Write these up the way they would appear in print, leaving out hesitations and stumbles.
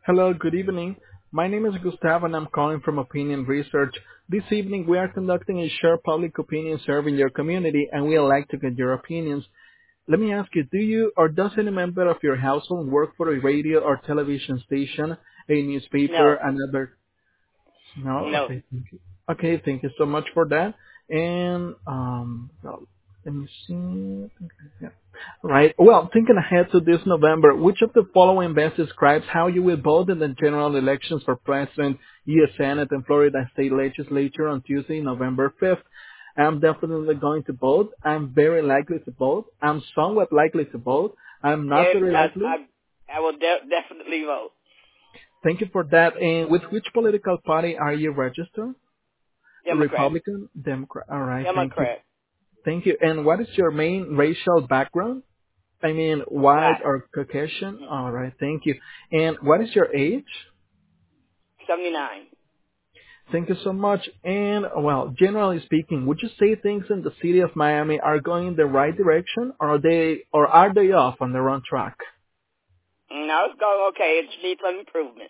Hello, good evening. My name is Gustavo and I'm calling from Opinion Research. This evening we are conducting a share public opinion survey in your community and we'd like to get your opinions. Let me ask you, do you or does any member of your household work for a radio or television station, a newspaper, No, another? No? no. Okay, thank you. Okay, thank you so much for that. And, well, let me see. Yeah. Right. Well, thinking ahead to this November, which of the following best describes how you will vote in the general elections for President, U.S. Senate, and Florida State Legislature on Tuesday, November 5th? I'm definitely going to vote. I'm very likely to vote. I'm somewhat likely to vote. I'm not Yes, very likely. I will definitely vote. Thank you for that. And with which political party are you registered? Democrat. Republican? Democrat? All right. Thank you. Democrat. Thank you. And what is your main racial background? I mean, white Black. or Caucasian? All right, thank you. And what is your age? 79. Thank you so much. And, well, generally speaking, would you say things in the city of Miami are going in the right direction, or are they off on the wrong track? No, it's going okay. It needs some improvement.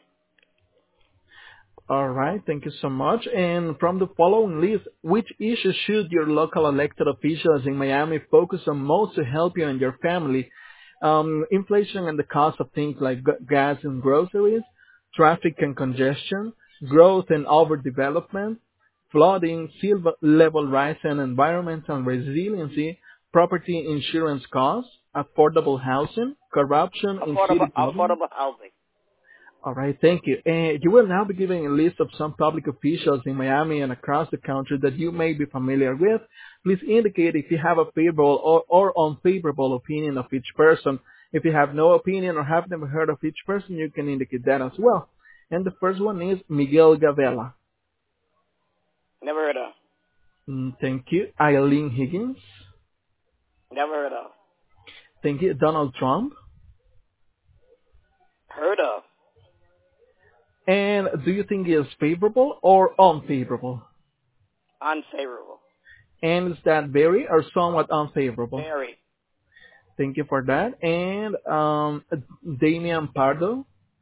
All right, thank you so much. And from the following list, which issues should your local elected officials in Miami focus on most to help you and your family? Inflation and the cost of things like gas and groceries, traffic and congestion, growth and overdevelopment, flooding, sea level rise and environmental resiliency, property insurance costs, affordable housing, corruption in city government. Affordable housing. All right, thank you. And you will now be given a list of some public officials in Miami and across the country that you may be familiar with. Please indicate if you have a favorable or unfavorable opinion of each person. If you have no opinion or have never heard of each person, you can indicate that as well. And the first one is Miguel Gavela. Never heard of. Thank you. Eileen Higgins. Never heard of. Thank you. Donald Trump. Heard of. And do you think he is favorable or unfavorable? Unfavorable. And is that very or somewhat unfavorable? Very. Thank you for that. And Damian Pardo.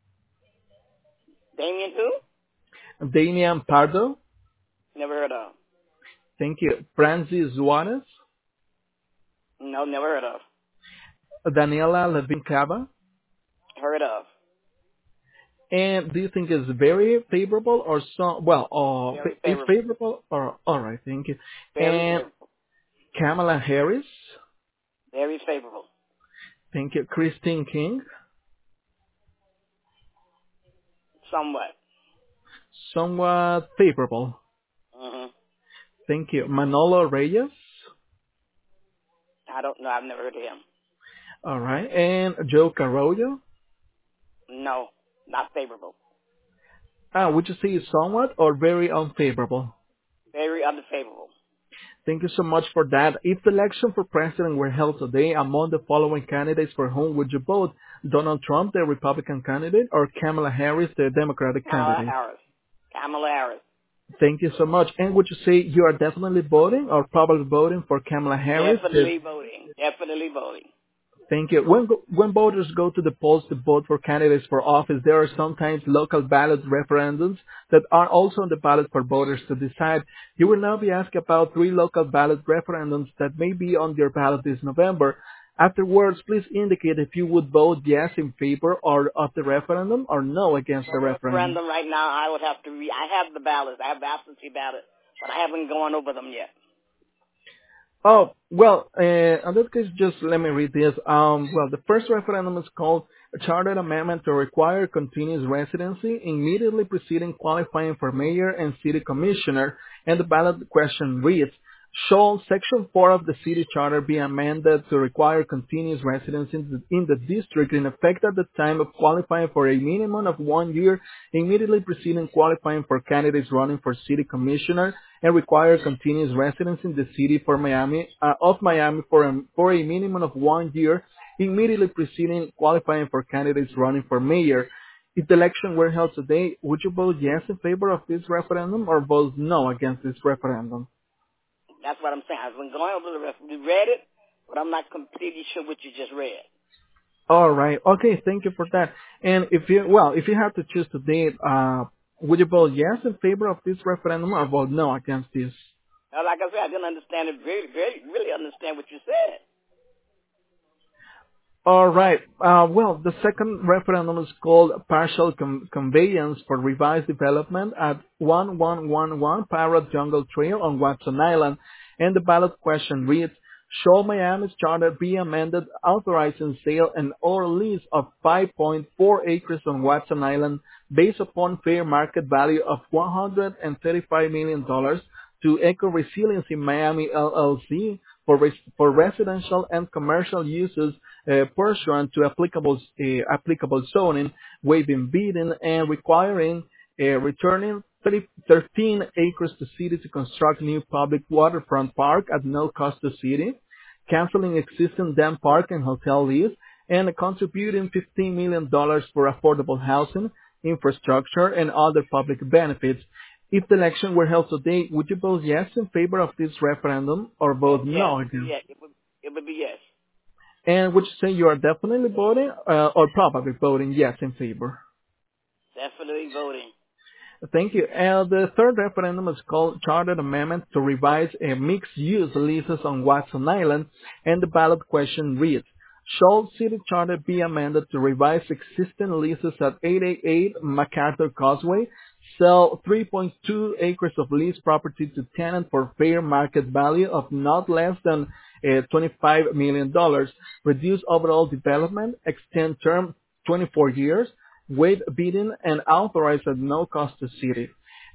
Damien who? Damian Pardo. Never heard of. Thank you. Francis Juarez. No, never heard of. Daniela Levin Cava. Heard of. And do you think it's very favorable or some, well, Very is favorable. favorable or, all right, thank you. Very And favorable. Kamala Harris. Very favorable. Thank you. Christine King. Somewhat. Somewhat favorable. Mm-hmm. Thank you. Manolo Reyes. I don't know. I've never heard of him. All right. And Joe Carollo. No, not favorable. Would you say somewhat or very unfavorable? Very unfavorable. Thank you so much for that. If the election for president were held today, among the following candidates, for whom would you vote? Donald Trump, the Republican candidate, or Kamala Harris, the Democratic Kamala candidate? Harris. Kamala Harris. Thank you so much. And would you say you are definitely voting or probably voting for Kamala Harris? Definitely voting. Definitely voting. Thank you. When voters go to the polls to vote for candidates for office, there are sometimes local ballot referendums that are also on the ballot for voters to decide. You will now be asked about 3 local ballot referendums that may be on your ballot this November. Afterwards, please indicate if you would vote yes in favor or of the referendum or no against the For referendum. referendum right now, I would have to I have the ballots. I have the absentee ballot, but I haven't gone over them yet. Oh, well, in that case, just let me read this. Well, the first referendum is called a charter amendment to require continuous residency immediately preceding qualifying for mayor and city commissioner, and the ballot question reads, shall Section 4 of the city charter be amended to require continuous residence in the district in effect at the time of qualifying for a minimum of 1 year immediately preceding qualifying for candidates running for city commissioner and require continuous residence in the city for Miami for a minimum of 1 year immediately preceding qualifying for candidates running for mayor. If the election were held today, would you vote yes in favor of this referendum or vote no against this referendum? That's what I'm saying. I've been going over the rest. We read it, but I'm not completely sure what you just read. All right. Okay. Thank you for that. And if you have to choose today, would you vote yes in favor of this referendum or vote no against this? Like I said, I didn't understand it really understand what you said. All right. Well, the second referendum is called Partial Conveyance for Revised Development at 1111 Parrot Jungle Trail on Watson Island. And the ballot question reads, shall Miami's charter be amended authorizing sale and or lease of 5.4 acres on Watson Island based upon fair market value of $135 million to Eco Resiliency Miami LLC for residential and commercial uses pursuant to applicable zoning, waiving bidding and requiring returning 13 acres to city to construct new public waterfront park at no cost to city, canceling existing dam park and hotel lease, and contributing $15 million for affordable housing, infrastructure, and other public benefits. If the election were held today, would you vote yes in favor of this referendum or vote Yes, no against? yeah, it would be yes. And would you say you are definitely voting or probably voting yes in favor? Definitely voting. Thank you. And the third referendum is called Charter Amendment to revise a mixed-use leases on Watson Island, and the ballot question reads, shall city charter be amended to revise existing leases at 888 MacArthur Causeway, sell 3.2 acres of leased property to tenant for fair market value of not less than $25 million, reduce overall development, extend term 24 years, waive bidding, and authorize at no cost to city.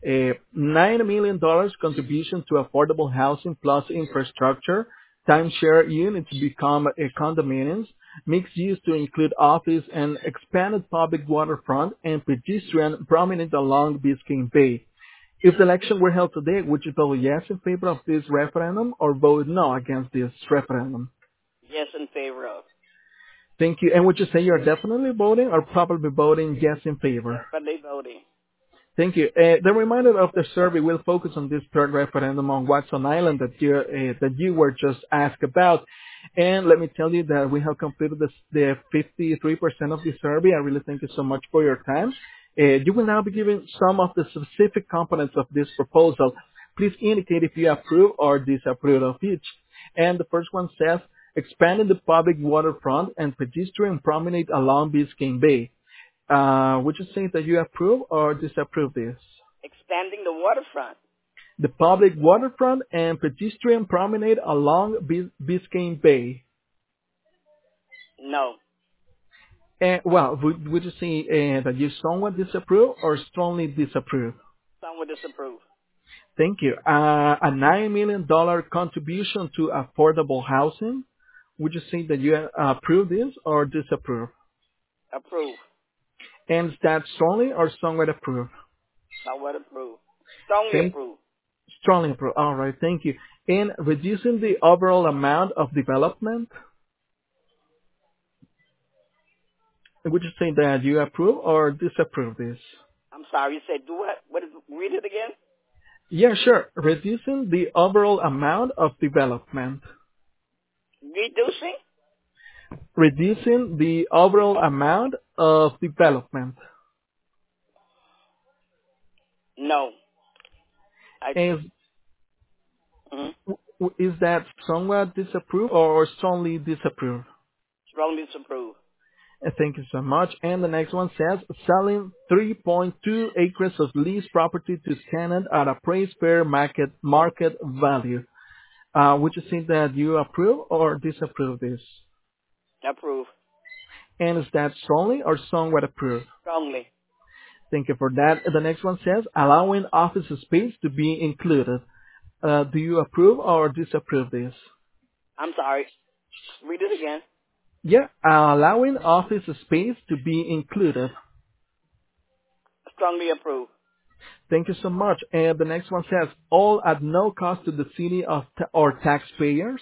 $9 million contribution to affordable housing plus infrastructure, timeshare units to become condominiums, mixed use to include office and expanded public waterfront and pedestrian prominent along Biscayne Bay. If the election were held today, would you vote yes in favor of this referendum or vote no against this referendum? Yes, in favor of. Thank you. And would you say you're definitely voting or probably voting yes in favor? Definitely voting. Thank you. The remainder of the survey will focus on this third referendum on Watson Island that you were just asked about. And let me tell you that we have completed the 53% of the survey. I really thank you so much for your time. You will now be given some of the specific components of this proposal. Please indicate if you approve or disapprove of each. And the first one says, expanding the public waterfront and pedestrian promenade along Biscayne Bay. Would you say that you approve or disapprove this? Expanding the waterfront. The public waterfront and pedestrian promenade along Biscayne Bay. No. Well, would you say that you somewhat disapprove or strongly disapprove? Some would disapprove. Thank you. A $9 million contribution to affordable housing. Would you say that you approve this or disapprove? Approve. And is that strongly or somewhat approve? Somewhat approve. Strongly approve. Strongly approve. All right. Thank you. And reducing the overall amount of development. Would you say that you approve or disapprove this? I'm sorry, you said do what? Read it again? Yeah, sure. Reducing the overall amount of development. Reducing? Reducing the overall amount of development. No. Is that somewhat disapprove or strongly disapprove? Strongly disapprove. Thank you so much. And the next one says, selling 3.2 acres of leased property to tenant at appraised fair market value. Would you say that you approve or disapprove this? Approve. And is that strongly or somewhat approve? Strongly. Thank you for that. The next one says, allowing office space to be included. Do you approve or disapprove this? I'm sorry. Read it again. Yeah, allowing office space to be included. Strongly approve. Thank you so much. And the next one says, all at no cost to the city or taxpayers.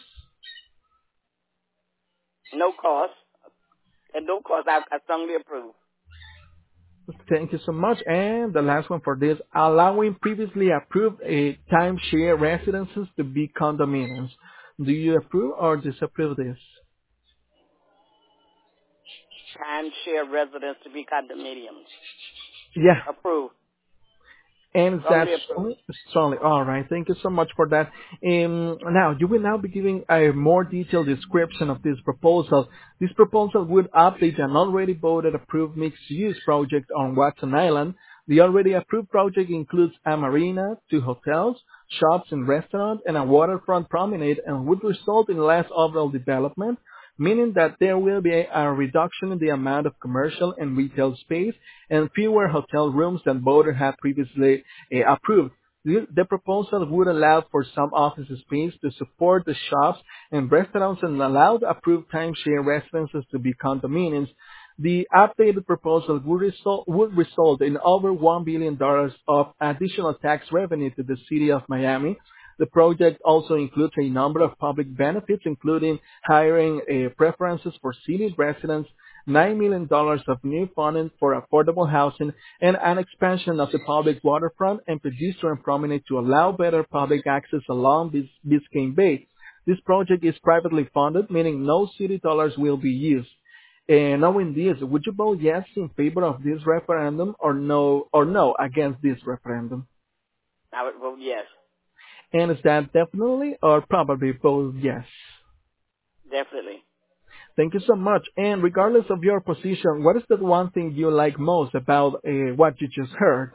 No cost. At no cost, I strongly approve. Thank you so much. And the last one for this, allowing previously approved timeshare residences to be condominiums. Do you approve or disapprove this? timeshare residents to be condominiums. Yeah. Approved. And that's Strongly approved. strongly. All right. Thank you so much for that. Now, you will now be giving a more detailed description of this proposal. This proposal would update an already voted approved mixed-use project on Watson Island. The already approved project includes a marina, 2 hotels, shops and restaurants, and a waterfront promenade, and would result in less overall development, meaning that there will be a reduction in the amount of commercial and retail space and fewer hotel rooms than voters had previously approved. The proposal would allow for some office space to support the shops and restaurants and allow the approved timeshare residences to be condominiums. The updated proposal would result in over $1 billion of additional tax revenue to the city of Miami. The project also includes a number of public benefits, including hiring preferences for city residents, $9 million of new funding for affordable housing, and an expansion of the public waterfront and pedestrian promenade to allow better public access along Biscayne Bay. This project is privately funded, meaning no city dollars will be used. Knowing this, would you vote yes in favor of this referendum or no against this referendum? I would vote yes. And is that definitely or probably both yes? Definitely. Thank you so much. And regardless of your position, what is the one thing you like most about what you just heard?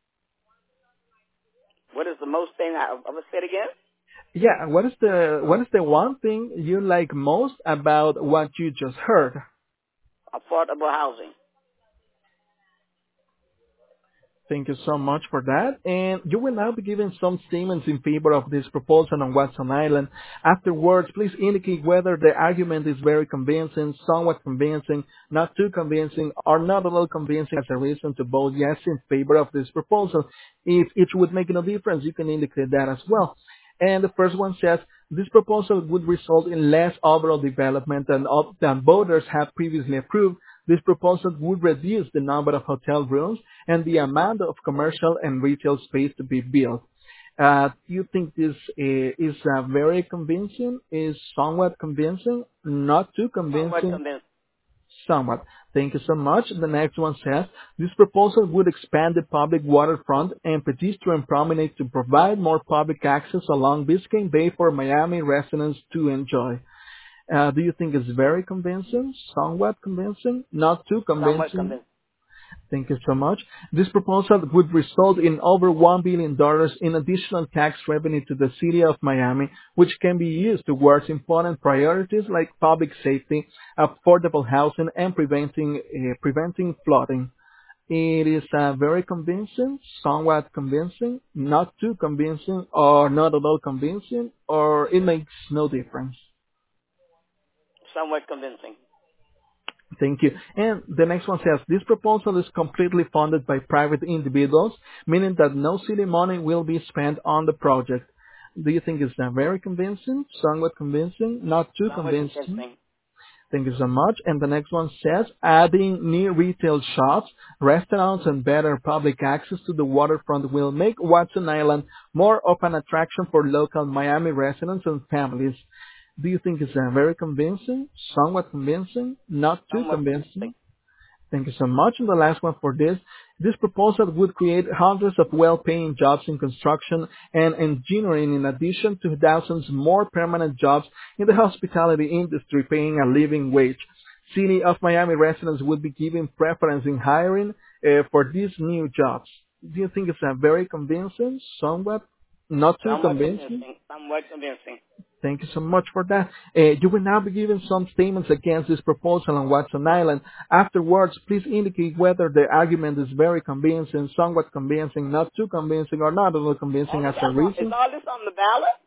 What is the most thing I ever said again? Yeah, what is the one thing you like most about what you just heard? Affordable housing. Thank you so much for that. And you will now be giving some statements in favor of this proposal on Watson Island. Afterwards, please indicate whether the argument is very convincing, somewhat convincing, not too convincing, or not at all convincing as a reason to vote yes in favor of this proposal. If it would make no difference, you can indicate that as well. And the first one says, this proposal would result in less overall development than voters have previously approved. This proposal would reduce the number of hotel rooms and the amount of commercial and retail space to be built. Do you think this is very convincing? Is somewhat convincing? Not too convincing? Somewhat convincing. Somewhat. Thank you so much. The next one says, this proposal would expand the public waterfront and pedestrian promenade to provide more public access along Biscayne Bay for Miami residents to enjoy. Do you think it's very convincing? Somewhat convincing? Not too convincing? Somewhat convincing. Thank you so much. This proposal would result in over $1 billion in additional tax revenue to the city of Miami, which can be used towards important priorities like public safety, affordable housing, and preventing flooding. It is very convincing, somewhat convincing, not too convincing, or not at all convincing, or it makes no difference. Somewhat convincing. Thank you. And the next one says, this proposal is completely funded by private individuals, meaning that no city money will be spent on the project. Do you think it's very convincing, somewhat convincing, not too convincing? Thank you so much. And the next one says, adding new retail shops, restaurants, and better public access to the waterfront will make Watson Island more of an attraction for local Miami residents and families. Do you think it's very convincing, somewhat convincing, not too convincing? Thank you so much. And the last one for this proposal would create hundreds of well-paying jobs in construction and engineering, in addition to thousands more permanent jobs in the hospitality industry paying a living wage. City of Miami residents would be given preference in hiring for these new jobs. Do you think it's very convincing, somewhat, not too convincing? Somewhat convincing. Thank you so much for that. You will now be given some statements against this proposal on Watson Island. Afterwards, please indicate whether the argument is very convincing, somewhat convincing, not too convincing, or not at all convincing as a reason. Is all this on the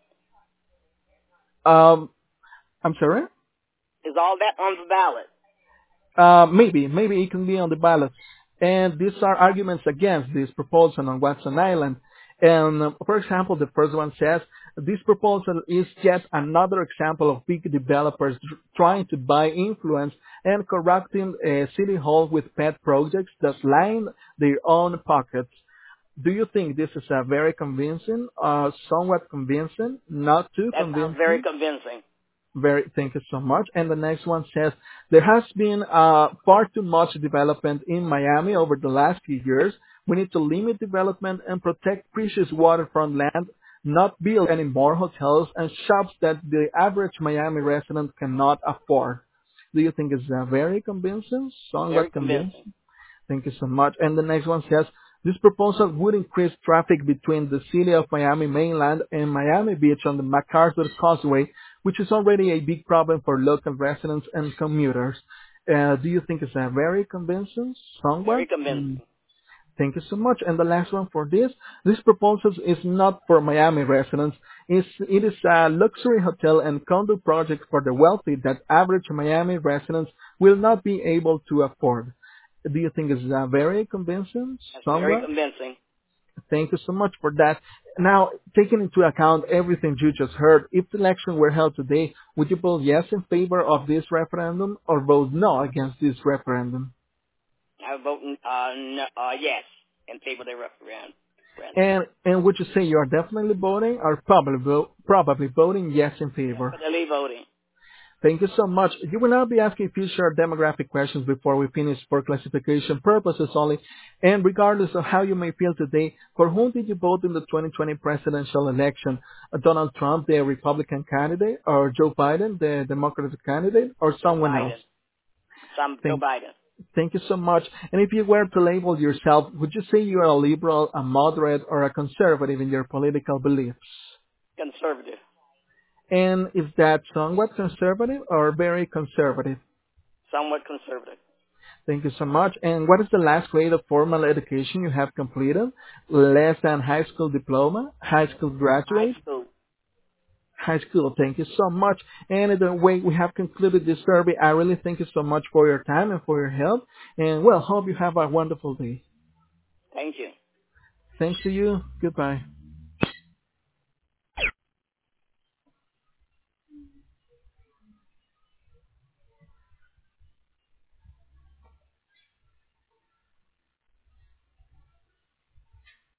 ballot? I'm sorry? Is all that on the ballot? Maybe it can be on the ballot. And these are arguments against this proposal on Watson Island. And for example, the first one says, this proposal is yet another example of big developers trying to buy influence and corrupting City Hall with pet projects that line their own pockets. Do you think this is very convincing, somewhat convincing, not too convincing? That sounds very convincing. Thank you so much. And the next one says, there has been far too much development in Miami over the last few years. We need to limit development and protect precious waterfront land, not build any more hotels and shops that the average Miami resident cannot afford. Do you think it's very convincing? Very Somewhat convincing. convincing? Thank you so much. And the next one says, this proposal would increase traffic between the city of Miami mainland and Miami Beach on the MacArthur Causeway, which is already a big problem for local residents and commuters. Do you think it's very convincing? Very Somewhat? convincing. Thank you so much. And the last one for this proposal is not for Miami residents. It is a luxury hotel and condo project for the wealthy that average Miami residents will not be able to afford. Do you think it's very convincing? That's very Somewhat? convincing. Thank you so much for that. Now, taking into account everything you just heard, if the election were held today, would you vote yes in favor of this referendum or vote no against this referendum? I vote no, yes in favor of the referendum. And would you say you are definitely voting or probably voting yes in favor? Definitely voting. Thank you so much. You will now be asking future demographic questions before we finish for classification purposes only. And regardless of how you may feel today, for whom did you vote in the 2020 presidential election? Donald Trump, the Republican candidate, or Joe Biden, the Democratic candidate, or Joe someone else? Biden. Joe Thank, Biden. thank you so much. And if you were to label yourself, would you say you are a liberal, a moderate, or a conservative in your political beliefs? Conservative. And is that somewhat conservative or very conservative? Somewhat conservative. Thank you so much. And what is the last grade of formal education you have completed? Less than high school diploma, high school High graduate, school. high school. Thank you so much. And in the way we have concluded this survey, I really thank you so much for your time and for your help. And well, hope you have a wonderful day. Thank you. Thanks to you. Goodbye.